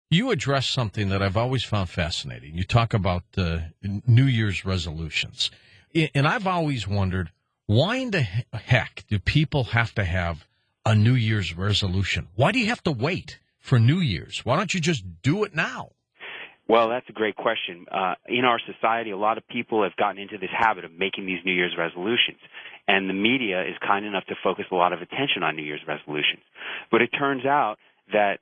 You address something that I've always found fascinating. You talk about New Year's resolutions. And I've always wondered, why in the heck do people have to have a New Year's resolution? Why do you have to wait for New Year's? Why don't you just do it now? Well, that's a great question. In our society, a lot of people have gotten into this habit of making these New Year's resolutions. And the media is kind enough to focus a lot of attention on New Year's resolutions. But it turns out that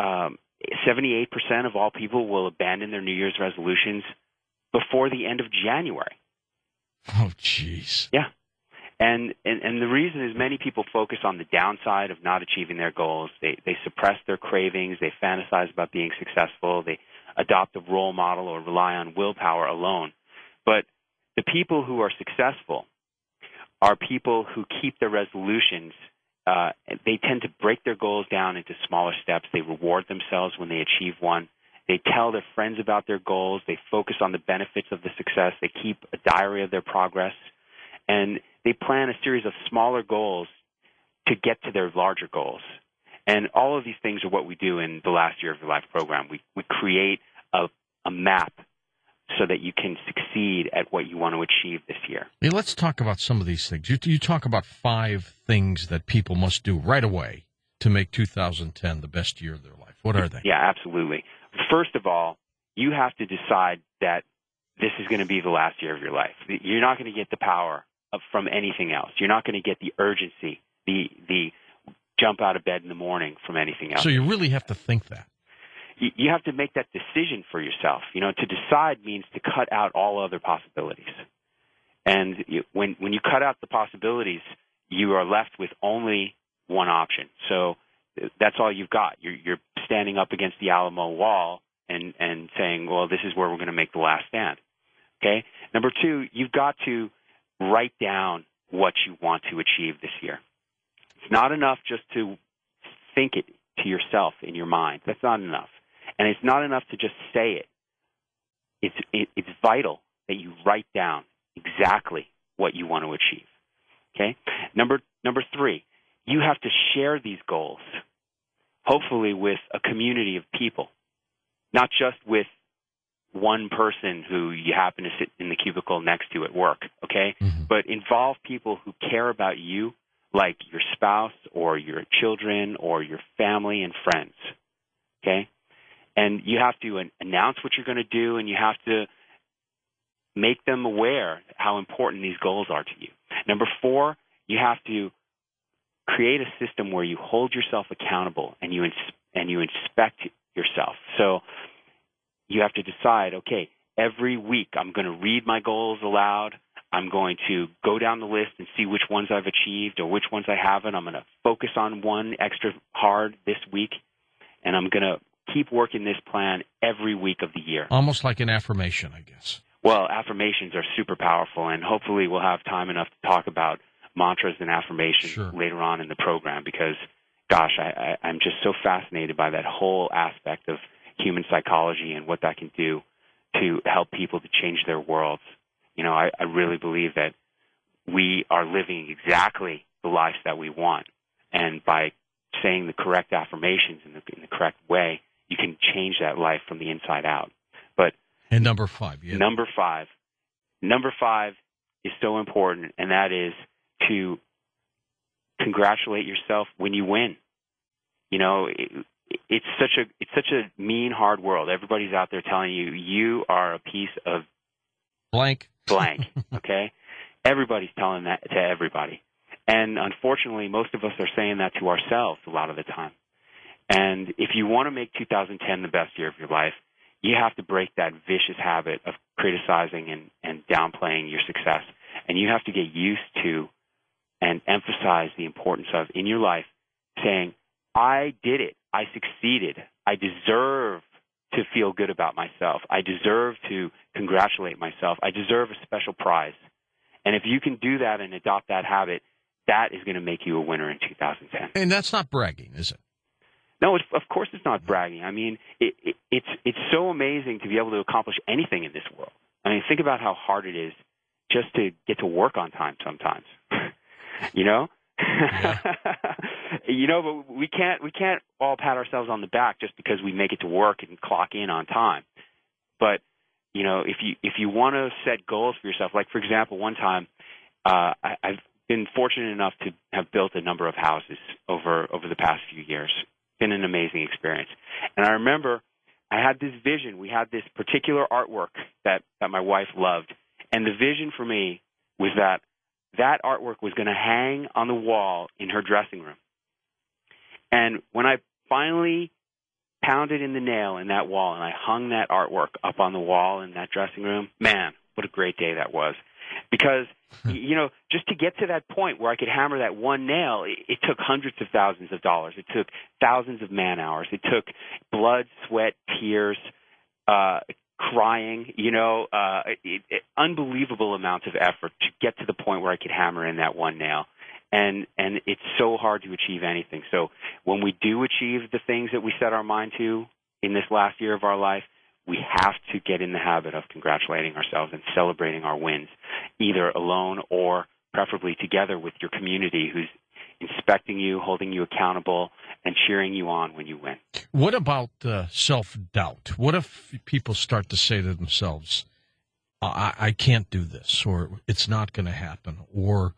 78% of all people will abandon their New Year's resolutions before the end of January. Oh, jeez. Yeah. And the reason is many people focus on the downside of not achieving their goals. They suppress their cravings. They fantasize about being successful. They adopt a role model or rely on willpower alone. But the people who are successful are people who keep their resolutions. They tend to break their goals down into smaller steps. They reward themselves when they achieve one. They tell their friends about their goals. They focus on the benefits of the success. They keep a diary of their progress. And they plan a series of smaller goals to get to their larger goals. And all of these things are what we do in the Last Year of Your Life program. We create a map so that you can succeed at what you want to achieve this year. Hey, let's talk about some of these things. You talk about 5 things that people must do right away to make 2010 the best year of their life. What are they? Yeah, absolutely. First of all, you have to decide that this is going to be the last year of your life. You're not going to get the power from anything else. You're not going to get the urgency, the jump out of bed in the morning from anything else. So you really have to think that. You have to make that decision for yourself. You know, to decide means to cut out all other possibilities. And when you cut out the possibilities, you are left with only one option. So that's all you've got. You're standing up against the Alamo wall and saying, well, this is where we're going to make the last stand. Okay? Number 2, you've got to write down what you want to achieve this year. It's not enough just to think it to yourself in your mind. That's not enough. And it's not enough to just say it. It's vital that you write down exactly what you want to achieve. Okay? Number 3, you have to share these goals, hopefully with a community of people, not just with one person who you happen to sit in the cubicle next to at work, okay? Mm-hmm. But involve people who care about you, like your spouse or your children or your family and friends, okay? And you have to announce what you're going to do, and you have to make them aware how important these goals are to you. Number 4, you have to create a system where you hold yourself accountable and you inspect yourself. So you have to decide, okay, every week I'm going to read my goals aloud. I'm going to go down the list and see which ones I've achieved or which ones I haven't. I'm going to focus on one extra hard this week, and I'm going to keep working this plan every week of the year. Almost like an affirmation, I guess. Well, affirmations are super powerful, and hopefully we'll have time enough to talk about mantras and affirmations later on in the program because, gosh, I'm just so fascinated by that whole aspect of human psychology and what that can do to help people to change their worlds. You know, I really believe that we are living exactly the life that we want, and by saying the correct affirmations in the correct way, you can change that life from the inside out. But and number 5, yeah. Number five is so important, and that is to congratulate yourself when you win. You know, it's such a mean, hard world. Everybody's out there telling you you are a piece of blank. Okay, everybody's telling that to everybody, and unfortunately, most of us are saying that to ourselves a lot of the time. And if you want to make 2010 the best year of your life, you have to break that vicious habit of criticizing and downplaying your success. And you have to get used to and emphasize the importance of, in your life, saying, I did it. I succeeded. I deserve to feel good about myself. I deserve to congratulate myself. I deserve a special prize. And if you can do that and adopt that habit, that is going to make you a winner in 2010. And that's not bragging, is it? No, of course it's not bragging. I mean, it's so amazing to be able to accomplish anything in this world. I mean, think about how hard it is just to get to work on time sometimes. You know? Yeah. but we can't all pat ourselves on the back just because we make it to work and clock in on time. But if you want to set goals for yourself, like for example, one time I've been fortunate enough to have built a number of houses over the past few years. Been an amazing experience. And I remember I had this vision. We had this particular artwork that my wife loved. And the vision for me was that artwork was going to hang on the wall in her dressing room. And when I finally pounded in the nail in that wall and I hung that artwork up on the wall in that dressing room, man, what a great day that was. Because, just to get to that point where I could hammer that one nail, it took hundreds of thousands of dollars. It took thousands of man hours. It took blood, sweat, tears, crying, unbelievable amounts of effort to get to the point where I could hammer in that one nail. And it's so hard to achieve anything. So when we do achieve the things that we set our mind to in this last year of our life, we have to get in the habit of congratulating ourselves and celebrating our wins, either alone or preferably together with your community who's inspecting you, holding you accountable, and cheering you on when you win. What about self-doubt? What if people start to say to themselves, I can't do this, or it's not going to happen, or,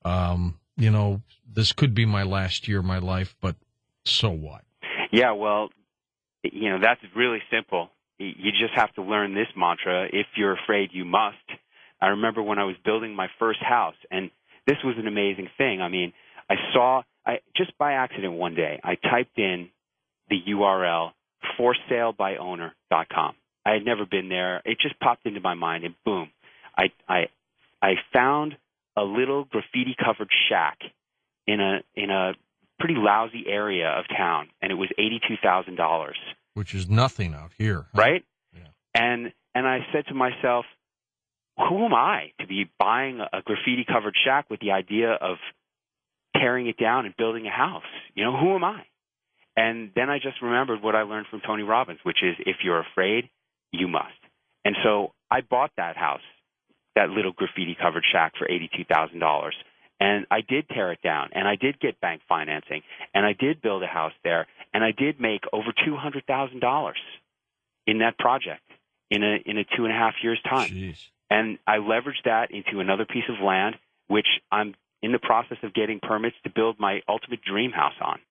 this could be my last year of my life, but so what? Yeah, well, that's really simple. You just have to learn this mantra: if you're afraid, you must. I remember when I was building my first house, and this was an amazing thing. I mean, I just by accident one day, I typed in the URL forsalebyowner.com. I had never been there. It just popped into my mind, and boom, I found a little graffiti-covered shack in a pretty lousy area of town, and it was $82,000. Which is nothing out here. Huh? Right? Yeah. And I said to myself, who am I to be buying a graffiti-covered shack with the idea of tearing it down and building a house? Who am I? And then I just remembered what I learned from Tony Robbins, which is if you're afraid, you must. And so I bought that house, that little graffiti-covered shack, for $82,000. And I did tear it down, and I did get bank financing, and I did build a house there, and I did make over $200,000 in that project in a 2.5 years' time. Jeez. And I leveraged that into another piece of land, which I'm in the process of getting permits to build my ultimate dream house on.